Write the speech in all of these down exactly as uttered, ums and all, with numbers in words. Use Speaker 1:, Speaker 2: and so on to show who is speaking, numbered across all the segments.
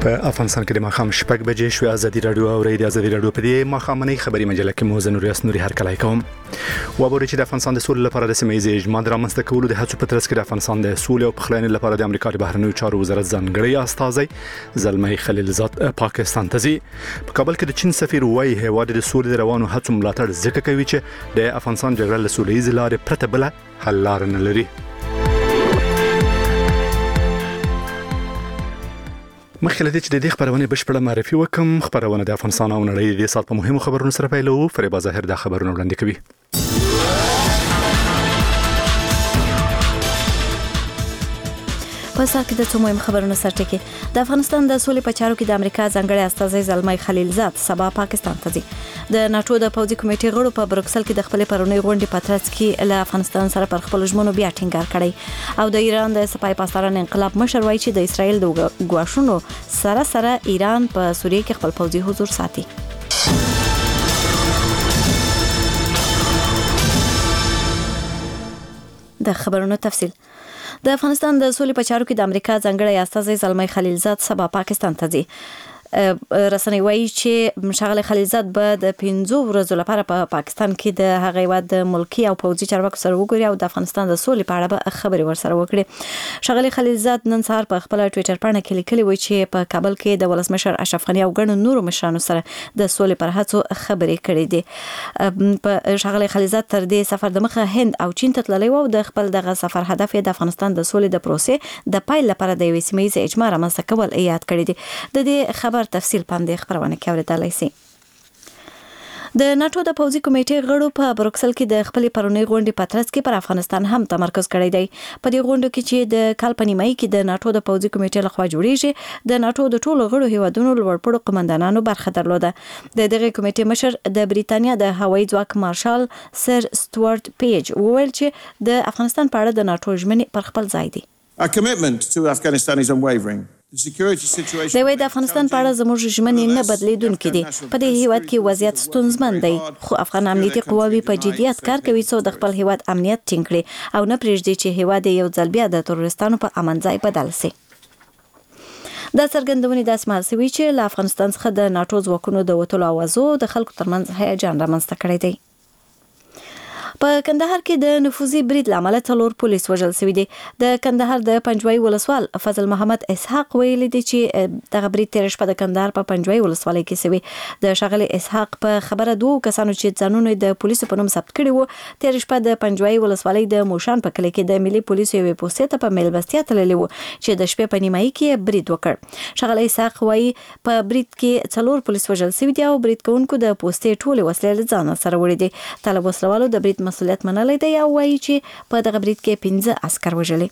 Speaker 1: په افغانستان کې د ماښام شپږ بجې شوې. ازادي راډیو او د ازادي راډیو په دې ماښامنۍ خبري مجله کې مو زه نوري اسنوري هرکلی کوم. وګورئ چې د افغانستان د سولې لپاره د سیمه ییز اجماع د رامنځته کولو د هڅو په ترڅ کې د افغانستان د سولې او پخلاینې لپاره د امریکا د بهرنیو چارو وزارت ځانګړی استازی زلمي خلیلزاد پاکستان ته ځي. په کابل کې د چین سفیر وایي هیواد د سولې د روانو هڅو ملاتړ ځکه کوي چې د افغانستان جګړه له سولې ییز لارې پرته بل حل لار نه لري. مخکې لدې چې د دې خبرونه بشپړه معرفي وکم، خبرونه د افغانستان او نړۍ د سات په مهمو خبرونو سره پیلو. فریبا ظاهر د خبرونه وړاندې کوي.
Speaker 2: په سات کې د څو مهم خبرونو سرټکی. د افغانستان د سولې په چارو کې د امریکا ځانګړی استازی زلمي خلیلزاد سبا پاکستان ته ځي. د ناتو د پوځي کمیټې غړو په بروکسل کې د خپل پرونی غونډې په ترڅ کې له افغانستان سره پر خپل ژمنو بیا ټینګار کړی او د ایران د سپای پاسداران انقلاب مشر وایي چې د اسرایل د ګواښونو سره سره ایران په سوریه کې خپل پوځي حضور ساتي. د خبرونو تفصیل. د افغانستان د سولې په چارو کې د امریکا ځانګړی استازی زلمي خلیلزاد سبا پاکستان ته ځي. رسنۍ وایي چې شغله خلیلزاد به د پنځو ورځو لپاره په پا پاکستان کې د هغه هیواد د ملکی او پوځي چارواکو سره وګوري او د افغانستان د سولې په اړه به خبرې ورسره وکړي. شغله خلیلزاد نن سهار په خپل ټوئیټر باندې کې لیکلي و چې په کابل کې د ولسمشر اشرف غنی او ګڼو نورو مشرانو سره د سولې پر هڅو خبرې کړې دي. په شغله خلیلزاد تر دې سفر د مخه هند او چین ته تللی و او د خپل دغه سفر هدف د افغانستان د سولې د پروسې د پایل لپاره د یوې سیمه ییزې اجماع رامنځته کول یاد کړی دي. د دې خبر تفصیل پاندې خبرونه کې اوریدلای شي. د ناتو د پوځي کمیټې غړو په بروکسل کې د خپل پرونی غونډې په ترڅ کې پر افغانستان هم تمرکز کړی دی. په دې غونډه کې چې د کال په نیمایي کې د ناتو د پوځي کمیټې لخوا جوړیږي د ناتو د ټولو غړو هیوادونو لوړپوړو قومندانانو برخه درلوده. د دغه کمیټې مشر د بریتانیا د هوایي ځواک مارشال سر سټوارت پیج وویل چې د افغانستان په اړه د ناتو ژمنې پر خپل ځای دي.
Speaker 3: Our commitment to Afghanistan is unwavering.
Speaker 2: د وای د افغانستان په اړه زموږ ژمنې نه بدلیدونکې دي. په دې هیواد کې وضعیت ستونزمن دی خو افغان امنیتي قواوی په جدیت کار کوي څو د خپل هیواد امنیت ټینګ کړي او نه پرېږدي چې هیواد یو ځل بیا د تروریستانو په امن ځای بدل شي. دا څرګندونې د اسمال سوي چې له افغانستان څخه د ناتو ځواکونو د وټولو اوازو د خلکو ترمنځ هیجان رامنځته کړی دی. په کندهار کې د نفوذي برید لامل څلور پولیس وژل شوي دي. د کندهار د پنجوای ولسوال فضل محمد اسحاق ویلي دی چې دغه برید تیر شپه د کندهار په پنجوای ولسوالۍ کې شوی. د شغله اسحاق په خبره دوه کسانو چې ځانونه د پولیسو په نوم ثبت کړي وو تیر شپه د پنجوای ولسوالۍ د موشان په کلی کې د ملي پولیسو یوې پوستې ته په میلمستیا تللی وو چې د شپې په نیمایي کې برید وکړ. شغله اسحاق وایي په برید کې څلور پولیس وژل شوي دي او برید کوونکو د پوستې ټولې وسلې له ځان سره وړي دي. طالب وسلوالو د برید مسؤلیت منلای دی او وایي چې په دغه برید کې پنځه عسكر وژلي.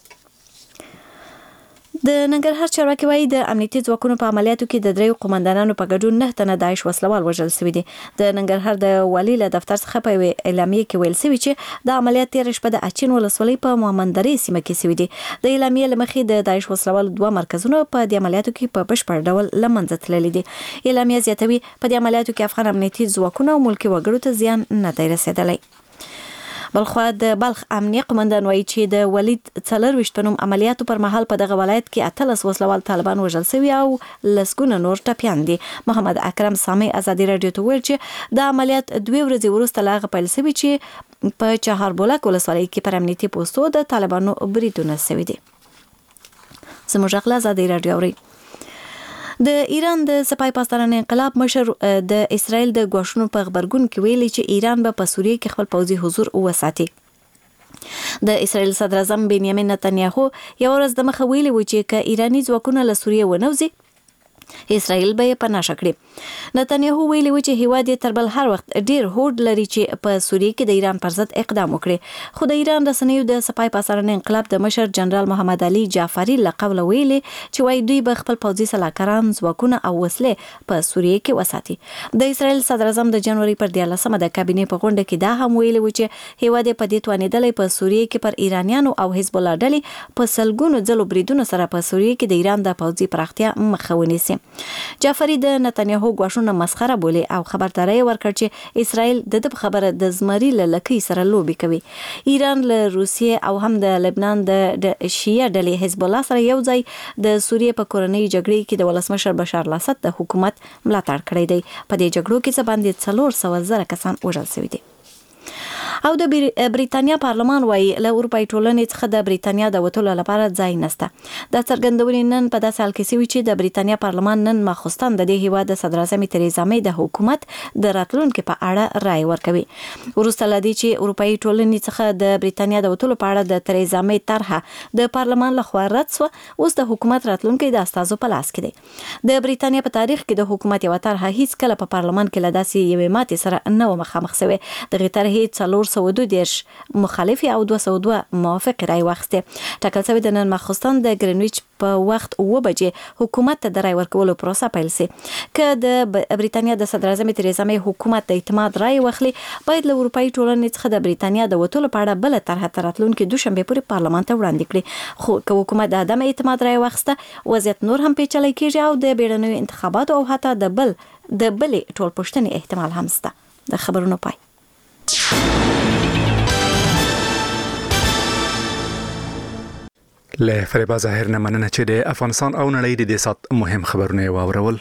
Speaker 2: د ننګرهار چارواکي وایي د امنیتي ځواکونو په عملیاتو کې د دریو قومندانانو په ګډون نه تنه داعش وسلوال وژل شوي دي. د ننګرهار د والي له دفتر څخه په اعلامیه کې ویل شوي چې د عملیات تیر شپه د اچین ولسوالۍ په مومندرې سیمه کې شوي دي. د اعلامیه له مخې د داعش وسلوال دوه مرکزونه په دې عملیاتو کې په بشپړ ډول له منځه تللي دي. اعلامیه زیاتوي په دې عملیاتو کې افغان امنیتي ځواکونه او ملکي وګړو ته زیان نه دی رسېدلی. بلخوا د بلخ امنیه قومندان وایي چې د ولید څلرویشت په نوم عملیاتو پر مهال په دغه ولایت کې اتلس وسلوال طالبان وژل شوي او لسګونه نور ټپیان دي. محمد اکرم سامي ازادي راډیو ته ویل چې د عملیات دوه ورځې وروسته لا غو پیل شوی چې په چهاربولک ولسوالۍ کې پر امنیتي پوسټو د طالبانو بریدونه شوي دي. زموږ غلا ازادي راډیو اوري. د ایران د سپای پاسداران انقلاب مشر د اسرایل د ګواښونو په خبرګون کې ویلي چې ایران به په سوریه کې خپل پوځي حضور وساتي. د اسرایل صدر اعظم بنیامین نتنیاهو یو ورځ د مخه ویلي و چې که ایرانی ځواکونه له سوریه ونوځي اسرائیل به په ناشه کړي. نتنیاهو ویلي و چې هیواد یې تر بل هر وخت ډیر هوډ لري چې په سوریه کې د ایران پر ضد اقدام وکړي. خو د ایران رسنیو د سپای پاسداران انقلاب د مشر جنرال محمد علي جعفری له قوله ویلي چې وايي دوی به خپل پوځي سلاکاران ځواکونه او وسلې په سوریه کې وساتي. د اسرائیل صدر اعظم د جنوري پر دیارلسمه د کابینې په غونډه کې دا هم ویلي و چې هیواد یې په دې توانېدلی په سوریه کې پر ایرانیانو او حزب الله ډلې په سلګونو ځلو بریدونو سره په سوریه کې د ایران د پوځي پراختیا مخه ونیسي. جعفری د نتنیاهو غواړونه مسخره بولي او خبرداري ورکړ چې اسرائیل د دې خبره د زمري لکې سره لوبي کوي. ایران له روسیې او هم د لبنان د شیعه ډلې حزب الله سره یو ځای د سوریې په کورنۍ جګړې کې د ولسمشر بشار الاسد د حکومت ملاتړ کړی دی. په دې جګړو کې څه باندې څلور سوه زره کسان وژل شوي دي. او د بریتانیا پارلمان وايي له اروپای ټولنې څخه د بریتانیا د وټولو لپاره ځای نشته. د څرګندونې نن په داسې حال کې سوي چې د بریتانیا پارلمان نن ماخوستن د دې هیواد د صدر اعظم تریزا مې د حکومت د راتلونکو په اړه رائے ورکوي. وروسته لدی چې اروپای ټولنې څخه د بریتانیا د وټولو په اړه د تریزا مې طرحه د پارلمان لخوا رد شو، اوس د حکومت راتلونکو د استازو په لاس کې دی. د بریتانیا په تاریخ کې د حکومت یو طرحه هیڅ کله په پارلمان کې لداسي یوې ماتې سره نه و مخامخ شوی. د طرحې څلور سوه دوه دیرش مخالف او دوه سوه دوه موافق رای واخیسته. ټاکل شوی د نن ماخوستن د ګرینویچ په وخت اوه بجې حکومت ته د رای ورکولو پروسه پیل سي. که د بریتانیا د صدر اعظم تریزا مې حکومت د اعتماد رای واخلي، باید له اروپאי ټولنې څخه د بریتانیا د وټولو په اړه بل طرحه تر راتلونکي دوشنبه پورې پارلمان ته وړاندې کړي. خو که حکومت د عدم اعتماد رای واخیسته، وضعیت نور هم پیچلی کیږي او د بیړنیو انتخاباتو او حتی د بل د بلې ټولپوښتنې احتمال هم شته. د خبرونو پای.
Speaker 1: له فریبا ظاهر نه مننه چې د افغانستان او نړۍ د دې سات مهم خبرونه واورول.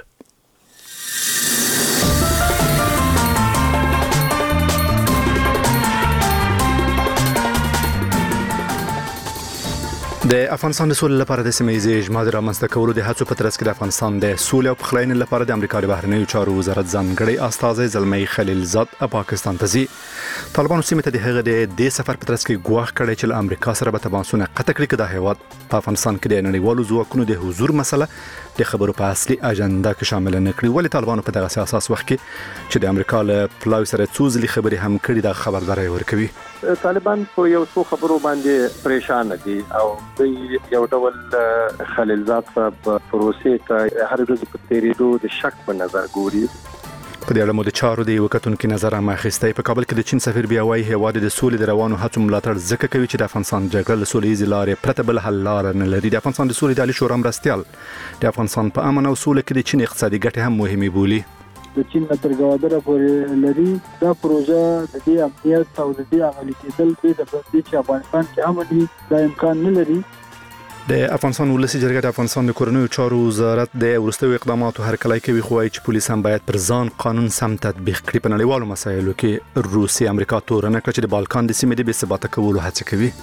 Speaker 1: د افغانستان د سولې لپاره د سیمه ییزې اجماع د رامنځته کولو د هڅو په ترڅ کې د افغانستان د سولې او پخلاینې لپاره د امریکا د بهرنیو چارو وزارت ځانګړی استازی زلمی خلیلزاد پاکستان ته ځي. طالبانو سیمه ته د هغه د دې سفر په ترڅ کې ګواښ کړی چې له امریکا سره به تماسونه قطع کړي چې د هیواد په افغانستان کې د نړیوالو ځواکونو د حضور مسله د خبرو په اصلي اجنډا کې شامل نه کړي. ولې طالبانو په دغه اساس وخت کې چې د امریکا له پلاوی سره څو ځلې خبرې هم کړي د خبرداري ورکوي.
Speaker 4: طالبان په یو څو خبرو باندې پریشان دي او د یو ډول خلیلزاد په پروسې ته هر ورځ په تیریدو د شک په نظر ګوري.
Speaker 1: په دې اړه مو د چارو د وکټونکو نظر هم اخیستی. په کابل کې د چین سفیر بیا وايي هیواد د سولې د روانو هڅو ملاتړ ځکه کوي چې د افغانستان جګړه له سولې لارې پرته بل حل لار نه لري. د افغانستان د سولې د عالی شورا مرستیال د افغانستان په امن او سولې کې د چین اقتصادي ګټې هم مهمه بولي.
Speaker 5: د چین تر ګوادره پورې لري دا پروژه د دې امنیت او د دې عملي کېدل د دې چې افغانستان کې امني دا امکان نه لري.
Speaker 1: د افغانستان ولسی جرګه د افغانستان د کورنیو چارو وزارت د ورستیو اقداماتو هرکلی کوي، خو وايي چې پولیس هم باید پر ځان قانون سم تطبیق کړي. په نړیوالو مسایلو کې روسي امریکا تورنه کړ چې د بالکان د سیمې د بې ثباته کولو هڅه کوي.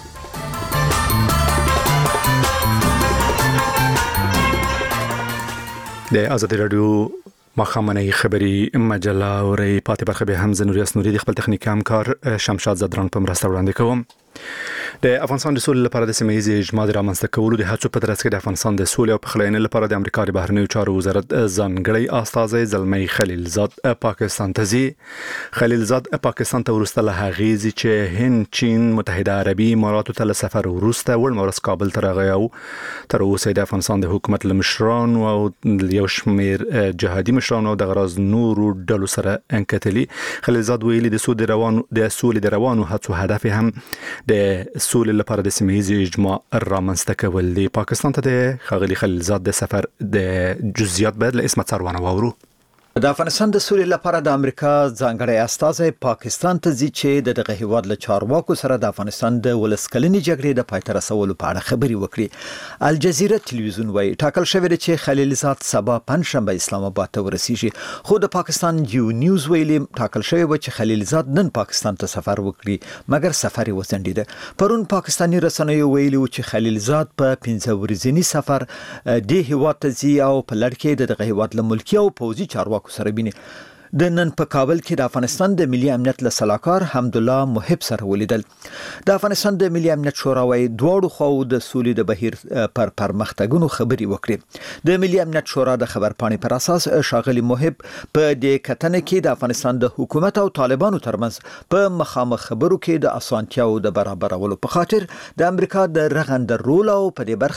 Speaker 1: د ازادي رادیو مخامنه خبری مجله او ری پاتې برخه به هم زنوري اسنوري د خپل تخنیکی همکار شمشاد زدران په مرسته وړاندې کوم. د افغانستان د سولې لپاره د سیمه ییزې اجماع د رامنځته کولو د هڅو په ترڅ کې د افغانستان د سولې او پخلاینې لپاره د امریکا د بهرنیو چارو وزارت ځانګړی استازی زلمی خلیلزاد پاکستان ته ځي. خلیلزاد پاکستان ته ورسته له هغې ځي چې هند، چین، متحده عربي اماراتو ته له سفر ورسته وړ مورس کابل ته راغی او تر اوسه د افغانستان د حکومت له مشرانو او یو شمېر جهادي مشرانو د غراض نورو ډلو سره انکتلي. خلیلزاد ویلي د سولې روانو د سولې د روانو هڅو هدف هم د سولې لپاره د سیمه ییزې اجماع رامنځته کول دي. پاکستان ته د ښاغلي خلیلزاد د سفر د جزئیات باید له اسمت سروانه واورو.
Speaker 6: د افغانستان د سولې لپاره د امریکا ځانګړی استازی پاکستان ته ځي چې دغه هیواد له چارواکو سره د افغانستان د ولسکلنې جګړې د پای ته رسولو په اړه خبرې وکړي. الجزیره تلویزیون وايي ټاکل شوی دی چې خلیلزاد سبا پنځشنبه اسلام آباد ته ورسیږي، خو د پاکستان یو نیوز ویلي ټاکل شوی و چې خلیلزاد نن پاکستان ته سفر وکړي، مګر سفر یې وځنډیده. پرون پاکستاني رسنیو ویلي و چې خلیلزاد په پنځه ورځنی سفر د هیواد ته ځي او په لړ کې د هیواد له ملکی او پوځي چارواکو سره بینی. د نن په کابل کې د افغانستان د ملي امنیت له سلاکار حمدالله محب سره ولیدل. د افغانستان د ملي امنیت شورا وايي دواړو خواو د سولې د بهیر پر پرمختګونو خبرې وکړي. د ملي امنیت شورا د خبرپاڼې پر اساس ښاغلي محب په دې کتنه کې د افغانستان د حکومت او طالبانو ترمنځ په مخامخ خبرو کې د اسانتیاو د برابرولو په خاطر د امریکا د رغنده رول او په دې برخه کې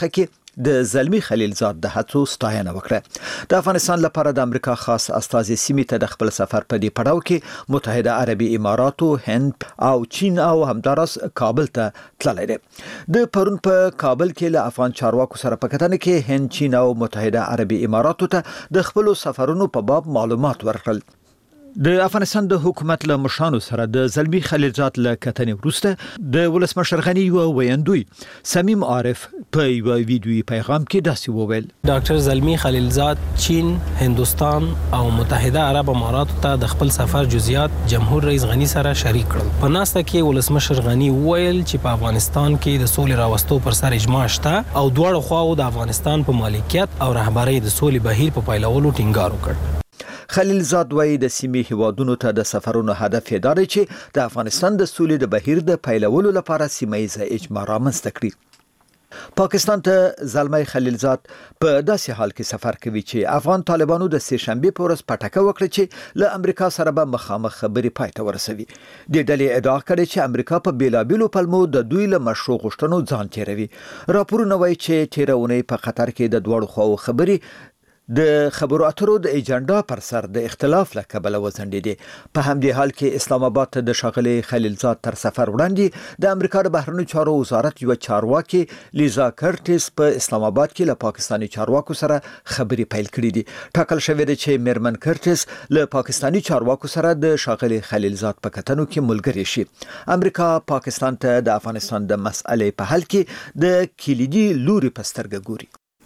Speaker 6: د زلمی خلیلزاد د هڅو ستاینه وکړه. د افغانستان لپاره د امریکا خاص استازي سیمې ته د خپل سفر په دې پړاو کې متحده عربي اماراتو، هند او چین او همدارس کابل ته تللی دی. د پرون په کابل کې له افغان چارواکو سره په کتنه کې هند، چین او متحده عربي اماراتو ته د خپل سفرونو په باب معلومات ورکړل. د افغانستان د حکومت له مشرانو سره د زلمی خلیلزاد له کتنې وروسته د ولسمشر غنی یو ویاندوی سمیم عارف په یو ویډیوي پیغام کې داسې وویل:
Speaker 7: ډاکټر زلمی خلیلزاد چین، هندوستان او متحده عرب اماراتو ته د خپل سفر جزئیات جمهور رئیس غنی سره شریک کړل. په ناسته کې ولسمشر غنی وویل چې په افغانستان کې د سولې راوستو پر سر اجماع شته او دواړو خواو د افغانستان په مالکیت او رهبرۍ د سولې بهیر په پیلولو ټینګار وکړ.
Speaker 6: خلیلزاد وایي د سیمې هیوادونو ته د سفرونو هدف یې دا دی چې د افغانستان د سولې د بهیر د پیلولو لپاره سیمه ییزه اجماع رامنځته کړي. پاکستان ته زلمی خلیلزاد په داسې حال کې سفر کوي چې افغان طالبانو د سه شنبه په ورځ پټکه وکړه چې له امریکا سره به مخامخ خبرې پای ته ورسوي. د ډلې ادعا کړې چې امریکا په بیلابیلو پلمو د دوی له مشروع غوښتنو ځان تیروي. راپورونه وایي چې تیرونې په قطر کې د دوړو خواو خبرې د خبرو اترو د ایجنډا پر سر د اختلاف له کبله وځنډېدې. په همدې حال کې اسلام آباد ته د ښاغلي خلیلزاد تر سفر وړاندې د امریکا د بهرنیو چارو وزارت یو چارواکي لیزا کرټس په اسلام آباد کې له پاکستاني چارواکو سره خبرې پیل کړې دي. ټاکل شوې ده چې میرمن کرټس له پاکستاني چارواکو سره د ښاغلي خلیلزاد په کتنو کې ملګری شي. امریکا پاکستان ته د افغانستان د مسألې په حل کې د کلیدي لوري په سترګه ګوري.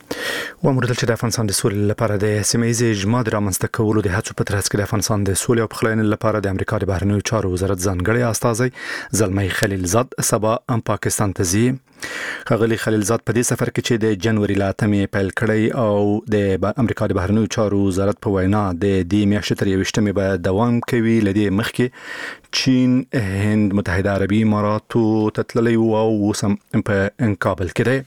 Speaker 1: و امر چې د افغانستان د سولې لپاره د سیمه ییزې اجماع د رامنځته کولو د هڅو په ترڅ کې د افغانستان د سولې او پخلاینې لپاره د امریکا د بهرنیو چارو وزارت ځانګړی استازی زلمی خلیلزاد سبا هم پاکستان ته ځي. ښاغلي خلیلزاد په دې سفر کې چې د جنوري له اتمې پیل کړی او د امریکا د بهرنیو چارو وزارت په وینا د دې میاشتې تر یویشتمې به دوام کوي. له دې مخکې چین، هند، متحده عربي اماراتو ته تللی و او اوس هم په کابل کې دی.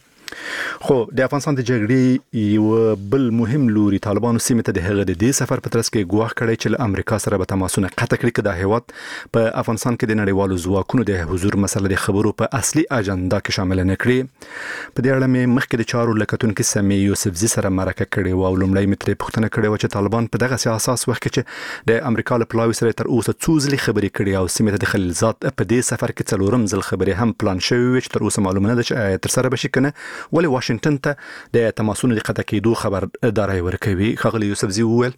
Speaker 1: خو د افغانستان د جګړې یو بل مهم لوري طالبانو سیمه ته د هغه د دې سفر په ترڅ کې ګواښ کړی چې له امریکا سره به تماسونه قطع کړي، که د هیواد په افغانستان کې د نړیوالو ځواکونو د حضور مسله د خبرو په اصلي اجنډا کې شامل نه کړي. په دې اړه مې مخکې د چارو لکتونکو سمې یوسفزي سره مرکه کړې او لومړی مترې پوښتنه کړې و چې طالبان په دغه اساس وخت کې چې د امریکا له پلاوي سره تر اوسه څو ځلې خبرې کړې او سیمه ته د خلیلزاد په دې سفر کې څلورم ځل خبرې هم پلان شوې وي چې تر اوسه معلومه نه ده چې تر سره بشي کنه. ولې واشنگټن ته د تماسونو د قطع کېدو خبرداري ورکوي؟ ښاغلي یوسفزي وویل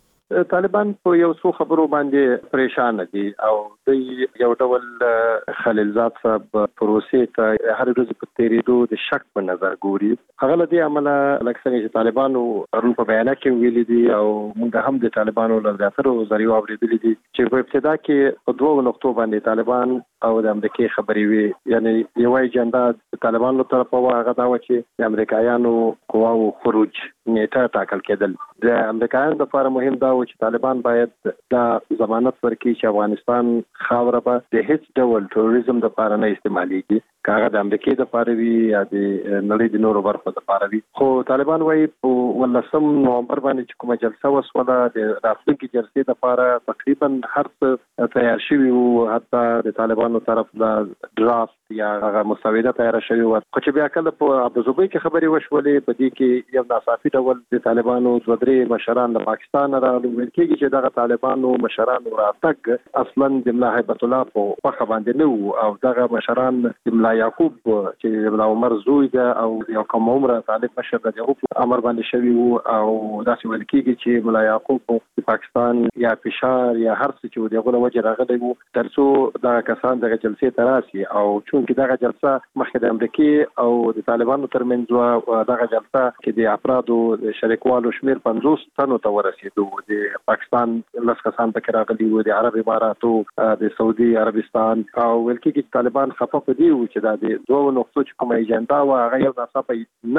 Speaker 4: طالبان په یو څو خبرو باندې پریشان دي او د یو ډول خلیلزاد صاحب پروسې ته هر ورځ په تیریدو د شک په نظر ګوري. هغه له دې عمله لکه څنګه چې طالبانو پرون په بیان کې ویلي دي او موږ هم د طالبانو له زیاترو ذریعو اورېدلي دي چې په ابتدا کې په دوه نقطو باندې طالبان او د امریکای خبرې وي، یعنی یو اجنډا د طالبانو طرفه هغه دا و چې د امریکایانو قواو خروج نیټه ټاکل کېدل. د امریکایانو لپاره مهم دا و چې طالبان باید دا ضمانت ورکړي چې افغانستان خاوره به د هیڅ ډول تروریزم لپاره نه استعمالېږي، که هغه د امریکای لپاره وي یا د نړۍ د نورو برخو لپاره وي. خو طالبان وایي په ولسم نومبر باندې چې کومه جلسه وسوله د راتلونکي جلسې لپاره تقریبا هر څه تیار شوي وو، حتی د طالبانو طرف د ډرافت یا هغه مسوده تیار شوی و. خو چې بیا کله په ابوظبي کې خبرې وشولې په دې کې یو ناصافي ډول د طالبانو دوه درې مشران د پاکستان راغلي، ویل کېږي چې دغه طالبانو مشرانو راتګ اصلا د ملا هیبت الله په مخه باندې نه وو او دغه مشران د ملا یعقوب چې ملا عمر زوی ده او یو کوم عمر طالب مشر د یعقوب امر باندې شوی وو او داسې ویل کېږي چې ملا یعقوب د پاکستان یا فشار یا هر څه چې دغه وجه راغلی وو ترڅو دا کسان دغه جلسې ته راسي او چون کې دغه جلسه مخکې د امریکای او د طالبانو ترمنځ و دغه جلسه کې د افرادو شریکوالو شمیر پنځوس تنو ته ورسېدو. د پاکستان لس کسان پکې راغلي وو، د عرب اماراتو، د سعودي عربستان او ویل کېږي چې طالبان خفه په دي وو چې دا د دوه نقطو چې کومه ایجنډا و هغه یو ناڅاپه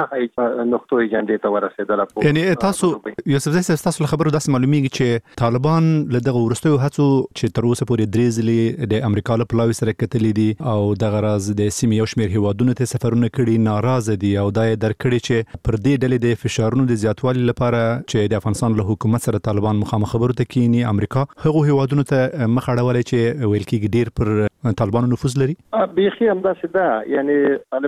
Speaker 4: نه نقطو ایجنډې ته ورسېدله.
Speaker 1: یعنی تاسو یوسف زي تاسو خبرو داسې معلومیږي چې طالبان له دغه ورستیو هڅو چې تر اوسه پورې درې ځلې د امریکا له پلاوي سره کتلې دي او دغه راز د سیمې یو شمېر هیوادونو ته سفرونه کړي، ناراضه دي او دا یې درکړي چې پر دې ډلې د فشارونو د زیاتوالي لپاره چې د افغانستان له حکومت سره طالبان مخامخ خبرو ته کینی امریکا هغه هیوادونو ته مخ اړولای چې ویل کېږي ډیر پر طالبانو نفوذ لري.
Speaker 4: بيخي همداسې ده، یعنی طالبان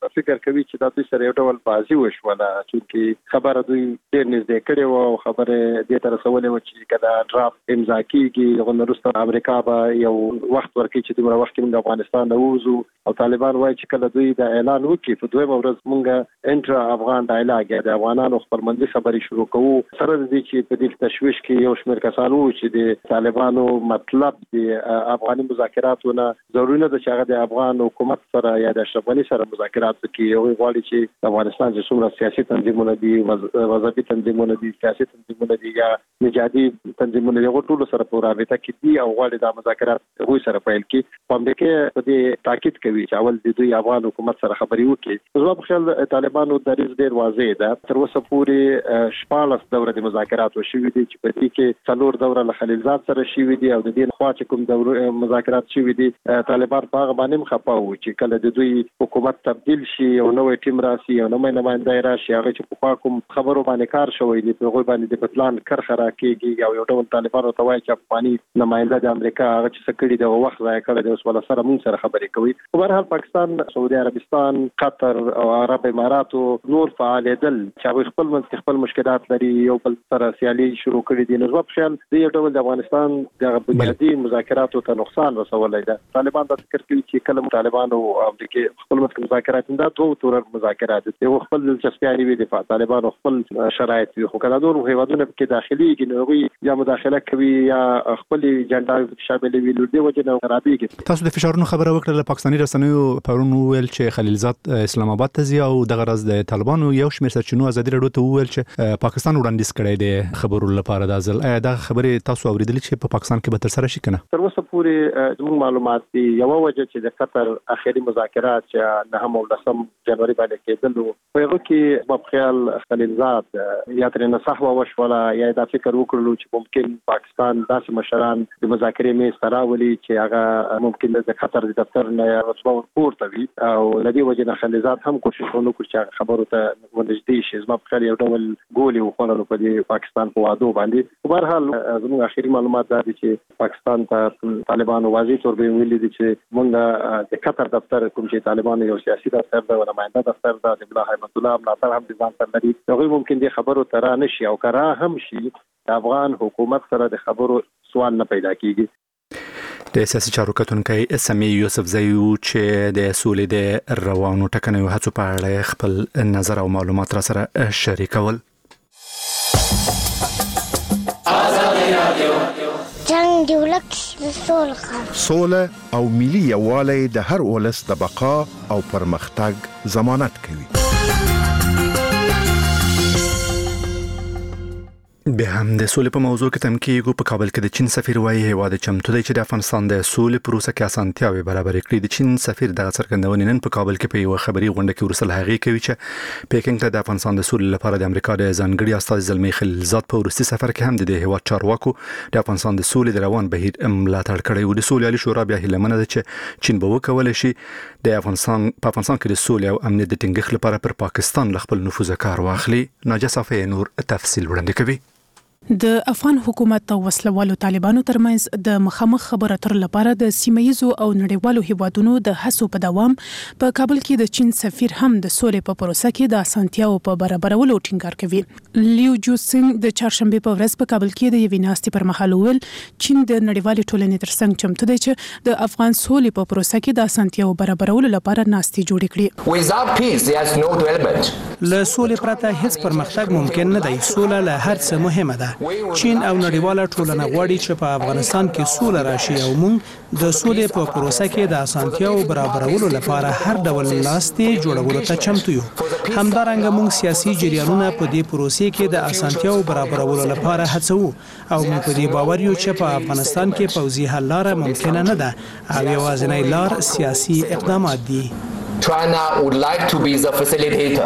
Speaker 4: فکر کوي چې دا دوی سره یو ډول بازي وشوله چې خبره دوی ډېر نږدې کړې و او خبره دې ته رسولې و چې کله ډرافټ امضا کیږي غو وروسته امریکا به یو وخت ورکړي چې دومره وخت موږ افغانستان نه ووزو او طالبان وایي چې کله دوی د اعلان وکړي په دویمه ورځ موږ انټرا افغان ډایلاګ د افغانانو خپلمنځي خبرې شروع کوو سره د دې چې په دې تشویش کې یو شمېر کسان وو چې د طالبانو مطلب د افغاني مذاکراتو نه ضروري نه ده چې هغه د افغان حکومت سره یا د اشرف غني سره مذاکرات وکړي او غواړي چې افغانستان چې څومره سیاسي تنظیمونه دي وظیفي تنظیمونه دي سیاسي تنظیمونه دي یا نژادي تنظیمونه دي ټول سره په رابطه کې دي او غواړي د مذاکرات هغوی سره پیل کړي په امریکا په دې تاکید کوي چې اول د دوی افغان حکومت سره خبرې وکړي زما په خیال طالبانو دریځ ډېر واضح ده تر اوسه پورې شپاړس دوره د مذاکراتو شوي دي چې په دې کې څلور دوره له خلیلزاد سره شوي دي او د دې خوا چې کوم دوره مذاکرات شوي دي طالبان په هغه باندې مخپه وو چې کله د دوی حکومت تبدیل شي او نوې ټیم راشي او نوې نمائنده راشي هغه چې په کوم خبرو باندې کار شوی دی په غوي باندې د پلان کرخه راکېږي او یو ډول طالبانو ته وایي چې افغاني نمائنده د امریکا هغه چې سکړي د وخت ځای کړی د اوس ولا سره مون سره خبرې کوي په هر حال پاکستان سعودي عربستان قطر او عرب اماراتو نور فعالیدل چې خپل منځ خپل مشکلات لري یو بل سره سیالي شروع کړي دي نو په خیال د یو ډول د افغانستان د بنیادی مذاکراتو ته نقصان رسولای دی طالبان د فکر کوي چې کله طالبان او امریکا خپل منځ مذاکرات دا دوه تور مذاکرات دي خپل دلچسپي وي د طالبان خپل شرایط وي خو کله نور هیوادونه کې داخلي کې نو یا مداخله کوي یا خپل جنډا شامل وي نو د وجه نه خرابېږي
Speaker 1: تاسو د فشارونو خبره وکړه پاکستاني رسنیو پرون ویل چې خلیلزاد اسلام آباد ته ځي او د غرض د طالبانو یو شمېر سرچینو ازادي راډیو ته ویل چې پاکستان وړاندیز کړی دی خبرو لپاره د ځل ایا دا خبره تاسو اوریدلې چې په پاکستان کې به تر سره شي کنه
Speaker 4: تر اوسه پورې زموږ معلومات دي یو وجه چې د قطر اخیری مذاکرات چې نه هم ولسم جنوري باندې کېدل په هغه کې په خیال خلیلزاد یا تر نه صحوه وشوله یا دا فکر وکړلو چې ممکن پاکستان داسې مشران د مذاکرې میز ته راولي چې هغه ممکن د قطر د دفتر نه رسمو پورته وي او لدی وجه نه خلیلزاد هم کوشش وکړ چې خبرو ته ونږدې شي زما په خیال یو ډول ګولې وخوړل په دې پاکستان په وادو باندې په هر حال زموږ اخیری معلومات دا دي چې پاکستان ته طالبانو واضح تور به ویلي دي چې موږ د قطر دفتر کوم چې طالبانو یو سیاسي دفتر د نمائنده دفتر د عبدالله حیمت الله ملاتړ هم د ځان سره لري هغه ممکن دې خبرو تر نه شي او کرا هم شي د افغان حکومت سره د خبرو سوال نه پیدا کیږي
Speaker 1: د سیاسي چارو کتونکي سمي یوسف زیو چې د سولې د روانو ټکنیو هڅو په اړه خپل نظر او معلومات را سره شریکول
Speaker 8: جنگ دی ولک سوله
Speaker 9: سوله او ملي یووالی د هر ولس د بقا او پرمختګ ضمانت کوي
Speaker 1: به هم د سولې په موضوع کې تمکیږو په کابل کې د چین سفیر وایي هیواد چمتو دی چې د افغانستان د سولې پروسه کې اسانتیاوې برابرې کړي د چین سفیر دغه څرګندونې نن په کابل کې په یو خبري غونډه کې ورسره هغې کوي چې پیکینګ ته د افغانستان د سولې لپاره د امریکا د ځانګړي استازي زلمی خلیلزاد په ورستي سفر کې هم د هیواد چارواکو د افغانستان د سولې د روان بهیر ملاتړ کړی و د سولې عالی شورا بیا هیله ده چې چین به وکولای شي د افغانستان په افغانستان کې د سولې او امنیت د ټینګښت لپاره پر پاکستان خپل نفوذ کار واخلي ناجا صافی نور تفصیل وړاندې کوي
Speaker 10: د افغان حکومت او وسلوالو طالبانو ترمنځ د مخامخ خبرو اترو لپاره د سیمایزو او نړیوالو هیوادونو د هڅو په دوام په کابل کې د چین سفیر هم د سولې په پروسه کې د اسانتیاو په برابرولو ټینګار کوي لیو جوسینګ د چهارشنبه په ورځ په کابل کې د یوې ناستې پر مهال ویل چین د نړیوالې ټولنې ترڅنګ چمتو دی چې د افغان سولې په پروسه کې د اسانتیاو برابرولو لپاره ناستې جوړې کړي
Speaker 11: without peace there is no development
Speaker 7: له سولې پرته هیڅ پرمختګ ممکن نه دی سوله له هر څه مهمه ده چین او نړیواله ټولنه غواړي چې په افغانستان کې سوله راشي او موږ د سولې په پروسه کې د اسانتیاو برابرولو لپاره هر ډول لاستې جوړولو ته چمتو یو همدارنګه موږ سیاسي جریانونه په دې پروسې کې د اسانتیاو برابرولو لپاره هڅو او موږ په دې باور یو چې په افغانستان کې پوځي حل لاره ممکن نه ده او یوازینی لار سیاسي اقدامات دي
Speaker 11: China would like to be the facilitator.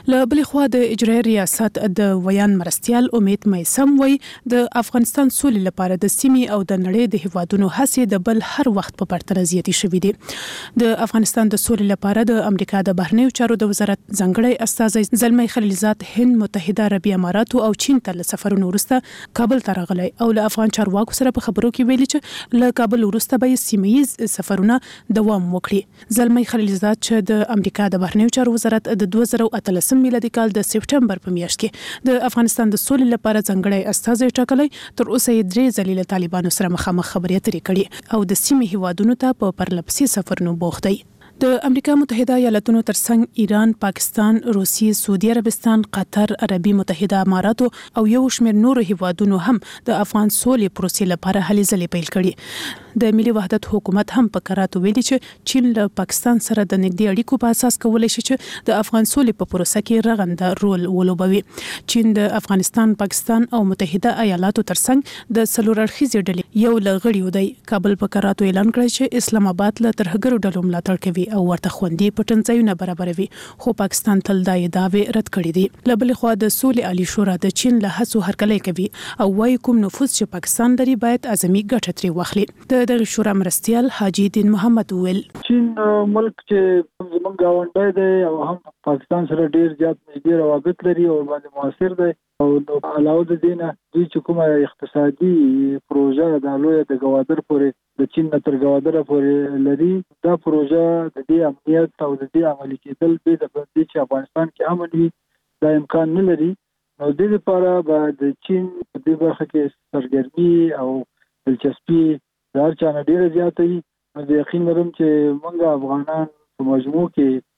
Speaker 10: له بل خوا د اجرایي ریاست د ویان مرستيال امید مېسم وای د افغانستان سولې لپاره د سیمې او د نړۍ د هیوادونو هڅې د بل هر وخت په پرتله زیاتې شوې دي. د افغانستان د سولې لپاره د امریکا د بهرنیو چارو د وزارت ځانګړی استازی زلمی خلیلزاد هند متحده عربی امارات او چین ته له سفرونو وروسته کابل ته راغلی او له افغان چارواکو سره په خبرو کې ویلي چې له کابل وروسته به سیمه‌ییز سفرونه دوام وکړي. زلمی خلیلزاد چې د امریکا د بهرنیو چارو وزارت د دوه زره اتلسم میلادي کال د سپټمبر په میاشت کې د افغانستان د سولې لپاره ځانګړی استازی ټاکلی تر اوسه یې درې ځلې له طالبانو سره مخامخ خبرې اترې کړي او د سیمې هیوادونو ته په پرلپسې سفرونو بوخت دی. د امریکا متحده ایالاتونو ترڅنګ ایران، پاکستان، روسیې، سعودي عربستان، قطر، عربي متحده امارات او یو شمېر نورو هیوادونو هم د افغان سولې پروسې لپاره هلې ځلې پیل کړي. د ملي وحدت حکومت هم په کراتو ویلي چې چین له پاکستان سره د نږدې اړیکو په اساس کولای شي چې د افغان سولې په پروسه کې رغنده رول ولوبوي. چین د افغانستان، پاکستان او متحده ایالاتو ترڅنګ د څلور اړخیزې ډلې یو له غړیو دی. کابل په کراتو اعلان کړی چې اسلام آباد له ترهګرو ډلو ملاتړ کوي او ورته خوندي پټنځایونه برابروي، خو پاکستان تل دا ادعاوې رد کړې دي. له بلې خوا د سولې عالی شورا د چین له هڅو هرکلی کوي او وايي کوم نفوذ چې پاکستان لري باید اعظمي ګټه ترې واخلي. د دغه شورا مرستيال حاجی دین محمد ویل
Speaker 5: چین ملک چې زمونږ گاونډی دی او هم پاکستان سره ډیر زیات نږدې روابط لري او باندې موثر دی او علاوه د دې نه دوی چې کومه اقتصادي پروژه د لوی د گوادر پورې د چین تر گوادر پورې لري، دا پروژه د دې امنیت او د دې عملي کېدل به د دې چې افغانستان کې امن وي دا امکان نه لري. نو د دې لپاره به د چین په دې برخه کې سرګرمي او دلچسپي د هر چا نه ډیره زیاته وي. نو د یقین لرم چې موږ افغانان په مجموع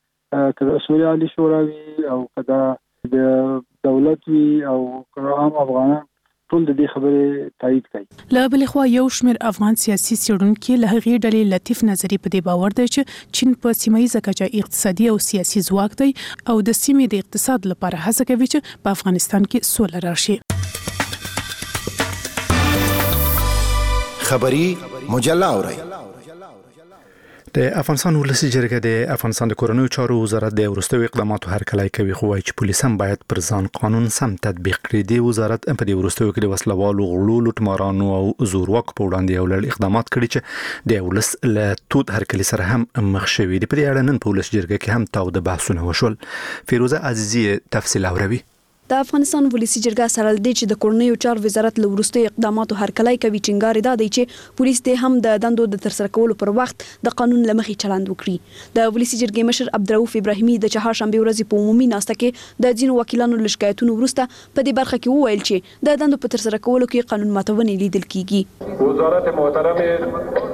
Speaker 5: کې که سولې عالی شورا وي او که د دولت وي او عام افغانان ټول د دې خبرې تایید کوي.
Speaker 10: له بلې خوا یو شمېر افغان سیاسي څېړونکي له هغې ډلې لطیف نظري په دې باور دی چې چین په سیمه ییزه کچه اقتصادي او سیاسي ځواک دی او د سیمې د اقتصاد لپاره هڅه کوي چې په افغانستان کې سوله راشي.
Speaker 12: خبری مجله اورئ.
Speaker 1: د افغانستان ولسی جرګه د افغانستان د کورنیو چارو وزارت د وروستیو اقداماتو هرکلی کوي، خو وايي چې پولیس هم باید پر ځان قانون سم تطبیق کړي. د وزارت په دې وروستیو کې د وسلوالو غړو، لوټمارانو او زورواکو په وړاندې یو لړ اقدامات کړي چې د ولس له تود هرکلی سره هم مخ شوي دي. په دې اړه نن په ولسی جرګه کې هم تاوده بحثونه وشول. فیروزه عزیزی تفصیل اوري.
Speaker 13: د افغانستان ولسی جرګه سره د چې د کورنیو چارو وزارت له وروستي اقداماتو هرکلی کوي ټینګار دا دی چې پولیس ته هم د دندو د ترسره کولو پر وخت د قانون لمخې چلند وکړي. د ولسی جرګې مشر عبدالرؤف ابراهیمي د چهارشنبه ورځې په عمومي ناسته کې د ځینو وکیلانو له شکایتونو وروسته په دې برخه کې وویل چې د دندو په ترسره کولو کې قانون ماتونې لیدل کیږي.
Speaker 14: وزارت محترم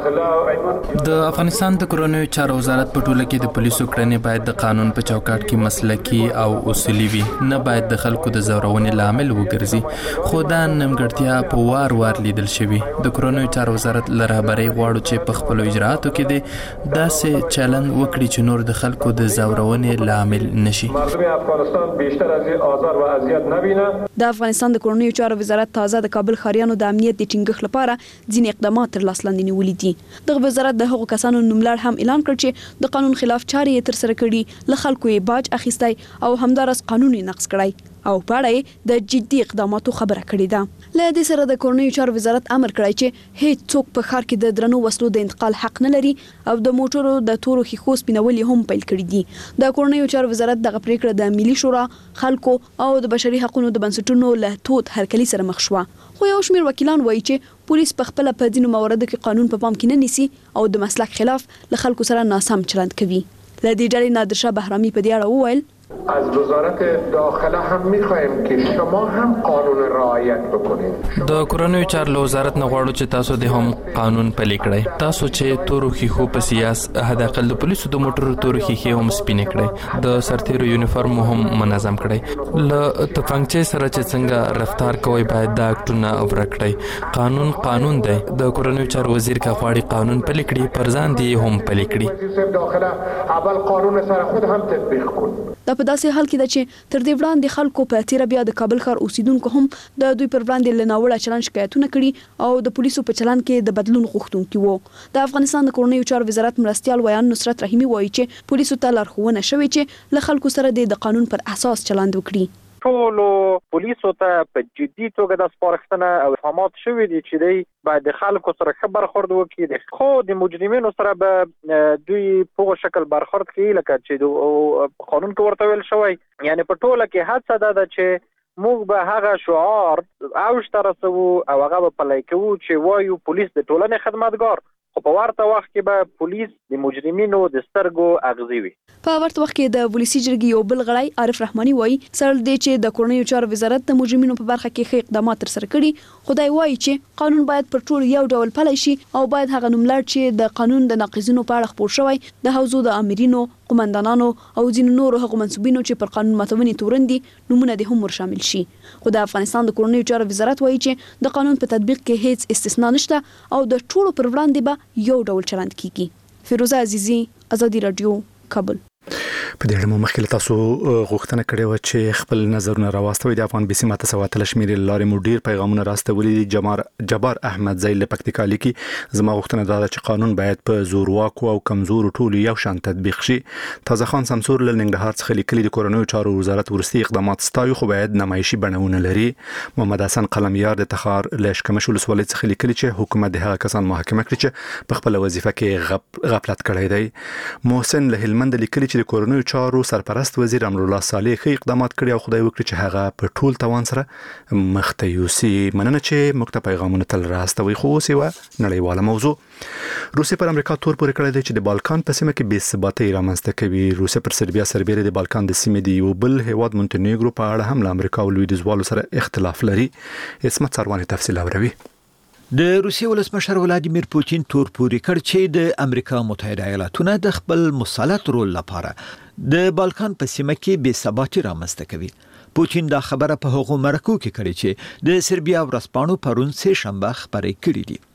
Speaker 14: داخله
Speaker 15: د افغانستان د کورنیو چارو وزارت په ټوله کې د پولیسو کړنې باید د قانون په چوکاټ کې مسلکي او اصولي وي، نه باید د خلکو د زورونې لامل وګرځي. خو دا نیمګړتیا په وار وار لیدل شوی. د کورنیو چارو وزارت له رهبرۍ غواړو چې په خپلو اجراءاتو کې د داسې چلند وکړي چې نور د خلکو د زورونې لامل نشي.
Speaker 14: مردم افغانستان بیشتر از آزار و اذیت نبینه.
Speaker 13: د افغانستان د کورنیو چارو وزارت تازه د کابل ښاریانو د امنیت د ټینګښت لپاره ځینې اقدامات تر لاس لاندې نیولي دي. دغه وزارت د هغو کسانو نوملړ هم اعلان کړ چې د قانون خلاف چارې یې ترسره کړي، له خلکو یې باج اخیستی او همدارس قانون یې نقض کړی او په اړه د جدي اقداماتو خبره کړې ده. له دې سره د کورنیو چارو وزارت امر کړی چې هیڅ څوک په ښار کې د درنو وسلو د انتقال حق نه لري او د موټرو د تورو ښیښو سپینول هم پیل کړي دي. د کورنیو چارو وزارت دغه پریکړه د ملي شورا، خلکو او د بشري حقوقو د بنسټونو له تود هرکلی سره مخ شوه. خو یو شمېر وکیلان وایي چې پولیس په خپل په ځینو مواردو کې قانون په پام کې نه نیسي او د مسلک خلاف له خلکو سره ناسم چلند کوي. له دې ډلې نادرشاه بهرامي په دې اړه وویل
Speaker 14: از وزارت داخله هم می‌خوایم که شما هم قانون رعایت بکنید.
Speaker 15: د کورنیو چارو وزارت نه غواړو چې تاسو د هم قانون پلي کړئ. تاسو چې تورو خيخو په سیاس هدا کل د پولیسو د موټرو تورو خيخي هم سپینې کړئ، د سرتیرو یونیفارم هم منظم کړئ. ل تفنګچې سره چې څنګه رفتار کوي باید دا اکټونه ورکړئ. قانون قانون دی. د کورنیو چارو وزیر کا غواړي قانون پلي کړي، پرځان دی هم پلي کړي.
Speaker 14: داخله اول قانون سره خود هم تطبیق کړي.
Speaker 13: د په داسې حال کې ده چې تر دې وړاندې خلکو په تیر بیا د کابل ښار اوسیدونکو هم د دوی پر وړاندې لناوړه چلند شکایتونه کړي او د پولیسو په چلند کې د بدلون غوښتونکي وو. د افغانستان د کورنیو چارو وزارت مرستيال ویان نصرت رحیمی وایي چې پولیسو ته لارښوونه شوې چې له خلکو سره د قانون پر اساس چلند وکړي.
Speaker 12: ټولو پولیسو ته په جدي توګه د سپارښتنه او الهامات شوې دي چې دوی باید د خلکو سره ښه برخورد وکړي، خو د مجرمینو سره به دوی په شکل برخورد کوي لکه چې د قانون کې ورته ویل شوی. یعنی په ټوله کې هڅه ده چې موږ به هغه شعار اوج ته رسوو او هغه به پلی کوو چې وایو پولیس د ټولنې خدمتګار، خو په ورته وخت کې به پولیس د مجرمینو د سترګو اغزي وي.
Speaker 13: په ورته وخت کې د پولیسي جرګې یو بل غړی عارف رحماني وایي سره دې چې د کورنیو چارو وزارت د مجرمینو په برخه کې ښه اقدامات ترسره کړي، خدای وایي چې قانون باید پر ټول یو ډول پلی شي او باید هغه نوملړ چې د قانون د ناقضینو په اړه خپور شوی د حوزو د امرینو، قومندانانو او ځینو نورو هغو منصوبینو چې پر قانون ماتونې تورن دي نمونه دې هم ور شامل شي. خو د افغانستان د کورنیو چارو وزارت وایي چې د قانون په تطبیق کې هیڅ استثنا نشته او د ټولو پر وړاندې به یو ډول چلند کیږي. فیروزه عزیزی، آزادي رادیو، کابل.
Speaker 1: په دې اړه مو مخکې تاسو غوښتنه کړې و چې خپل نظرونه راوستوي. د افغان بي سي ماته سواتل شمیرې لارې مو ډیر پیغامونه راستولي دي. جمار جبار احمد زیل له پکتیکا لیکي زما غوښتنه دا ده چې قانون باید په زورواکو او کمزور ټولو یو شان تطبیق شي. تازه خان سمسور له ننګرهار څخه لیکلي د کورنیو چارو وزارت ورستي اقدامات ستایي خو باید نمایشي بڼونه لري. محمد حسن قلمیار د تخار له شکمش ولسوالۍ څخه لیکلي چې حکومت د هغه کسان محاکمه کړي چې په خپل وظیفه کې غپ غفلت کړی دی. محسن له هلمند لیکلي چې د کورنیو چارو سرپرست وزیر امرالله صالح ښه اقدامات کړي او خدای وکړي چې هغه په ټول توان سره مخ ته یوسي. مننه چې موږ ته پیغامونه تل راستوي. خو اوس یوه نړیواله موضوع. روسیه پر امریکا تور پورې کړی دی چې د بالکان په سیمه کې بې ثباتۍ رامنځته کوي. روسیه پر سربیا سربېره د بالکان د سیمې د یو بل هیواد مونټینیګرو په اړه هم له امریکا او لویدیځوالو سره اختلاف لري. اسمت سرواني تفصیل اوري.
Speaker 6: د روسیې ولسمشر ولادیمیر پوتین تور پورې کړ چې د امریکا متحده ایالاتونو د خپل مسلط رول لپاره د بالکان په سیمه کې بې ثباتي رامنځته کوي. پوتین دا خبره په هغو مرکو کې کړې چې د سربیا ورځپاڼو پرون سه شنبه خبرې کړې دي.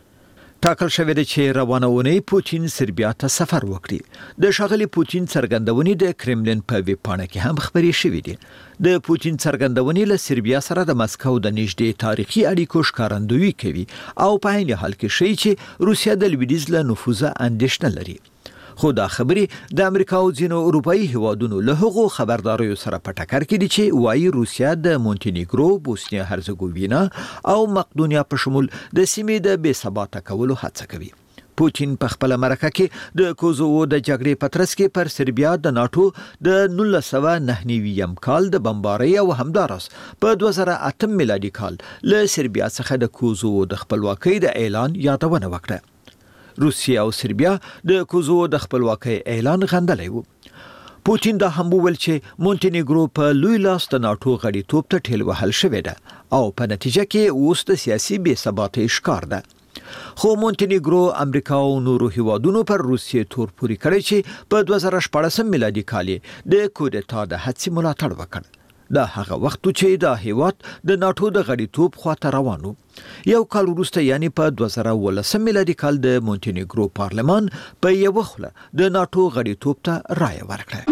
Speaker 6: ټاکل شوې ده چې روانه اونۍ پوتین سربیا ته سفر وکړي. د ښاغلي پوتین څرګندونې د کرملین په ویب پاڼه کې هم خبرې شوې دي. د پوتین څرګندونې له سربیا سره د مسکو د نږدې تاریخي اړیکو ښکارندویي کوي او په عین حال کې ښیي چې روسیه د لویدیځ له نفوذه اندېښنه لري. خو دا خبرې د امریکا او ځینو اروپایي هیوادونو له هغو خبرداریو سره په ټکر کې دي چې وایي روسیه د مونټینیګرو، بوسنیا هرزګووینا او مقدونیا په شمول د سیمې د بې ثباته کولو هڅه کوي. پوتین په خپل مرکه کې د کوزوو د جګړې په ترڅ کې پر سربیا د ناتو د نولس سوه نهه نوي کال د بمبارۍ او همداراز په دوه زره اته میلادي کال له سربیا څخه د کوزوو د خپلواکۍ د اعلان یادونه وکړه. روسیه او سربیا د کوزوو د خپلواکۍ اعلان غندلی وو. پوتین دا هم وویل چې مونټینیګرو په لوی لاس د ناتو غړیتوب ته ټیل وهل شوې ده او په نتیجه کې اوس د سیاسي بې ثباتۍ ښکار ده. خو مونټینیګرو امریکا او نورو هیوادونو پر روسیې تور پورې کړی چې په دوه زره شپاړسم میلادي کال د کودتا د هڅې ملاتړ وکړ. دا هغه وخت چې دا هیواد د ناتو د غړیتوب خواته روان و. یو کال وروسته یعنی په دوه زره اوولسم میلادي کال د مونټینیګرو پارلمان په یوه خوله د ناتو غړیتوب ته رایه ورکړه.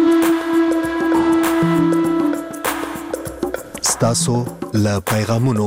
Speaker 16: ستاسو له پیغامونو.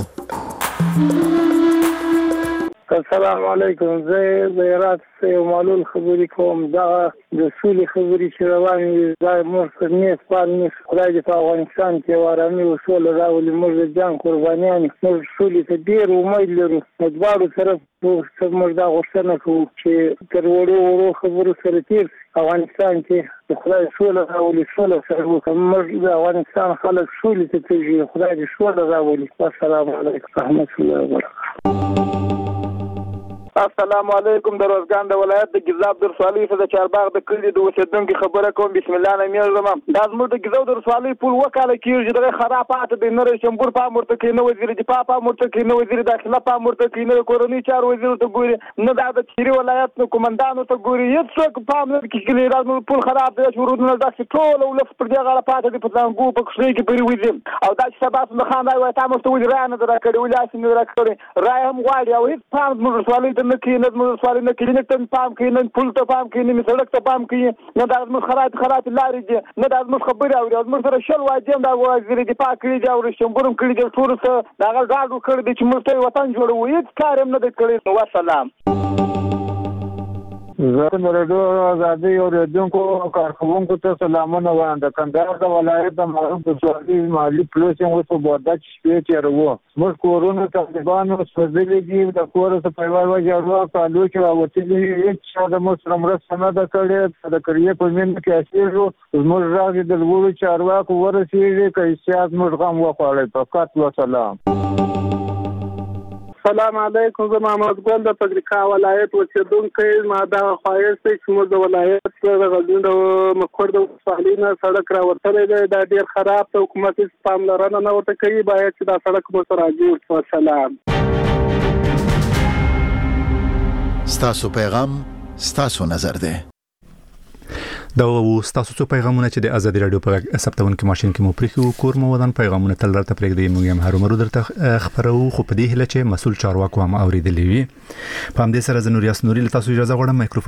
Speaker 5: السلام علیکم. زه د عراق یو معلول خبرې کوم. دا د سولې خبرې چې روانې دي دا موږ ته نیت پال نه خدای دې په افغانستان کې یو ارامي او سوله راولي. موږ د جنګ قربانیان موږ سولې ته ډېر امید لرو. د دواړو طرف موږ دا غوښتنه کوو چې تر وړو وړو خبرو سره تېر افغانستان کې د خدای سوله راولي. سوله سره وکړو. موږ د افغانستان خلک سولې ته تږي. خدای دې سوله راولي. السلام علیکم رحمت الله وبرکاته.
Speaker 17: السلام علیکم. د روزګان د ولایت د ګیزاب د رسوالۍ په د چارباغ د کلي د اوسېدونکو خبره کوم. بسم الله نه میږم. دا زموږ د ګیزاب د رسوالۍ پول وکاله کېږي. دغه خرابات د نه شمبور په مرته کې نه وزیر دفاع په مرته کې نه وزیر داخله په مرته کې نه کورنۍ چارو وزیر ته ګوري نه د چيري ولایت نو کومندانو ته ګوري. هیڅ په نه کې کلی راځي پول خراب دي. شروعونه داسې ټول ولف پر دغه غلطات دي په ځانګو په کښې کې پری وځي او دا چې سبا نه خان راوي تاسو ته وځي رانه درکړي ولاسي نه درکړي راي هم غواړي او هیڅ پام موږ رسوالۍ ته نه کوي نه زموږ ولسوالۍ نه کلینیک ته پام کوي نه پل ته پام کوي نه سړک ته پام کوي نه دا زموږ خراب خراب لارې دي نه دا زموږ خبرې اوري زموږ سره شل واجب دا وزیر دفاع کړی دی او رشتمبرم کړی دی ټول څه دا غل راډو کړی دی چې موږ ته وطن جوړوي هیڅ کار هم نه دی کړی. والسلام.
Speaker 5: زه د رادیو آزادي او ریډیونکو کارکونکو ته سلامونه وایم. د کندهار د ولایت د معروف ولسوالۍ مالي پلوسینګ اوس په بوداچ شپې تېروو. موږ کورونه طالبانو سوځلي دي د کور څخه په وایي وجاړو کالو چې راوتلي هیڅ چا د موږ سره مرسته نه ده کړې. د کریې په مين کې اصلي زموږ راغی د لوړو چارواکو ورسېږي که سیاست موږ غم وخوړی. فقط وسلام.
Speaker 18: السلام علیکم. زه محمد ګل د پکتیکا ولایت اوسیدونکی. ما دا خواهش دی چې موږ د ولایت د غزنی د مقر د ولسوالۍ نه سړک راوتلی دی دا ډېر خراب دی. حکومت هېڅ پاملرنه نه ورته کوي. باید چې دا سړک مو سره جوړ شي. والسلام.
Speaker 16: ستاسو پیغام ستاسو نظر دی.
Speaker 1: دا و ستاسو څو پیغامونه چې د ازادي رادیو په ثبتونکو ماشين کې مو پریخو کور مو ودان پیغامونه تل راته پرېږدي. موږ هم هرومرو درته خبرو خو په دې هله چې مسول چارواکو هم اوریدلې وي. په همدې سره زنوریاس نوري له تاسو اجازه غواړم.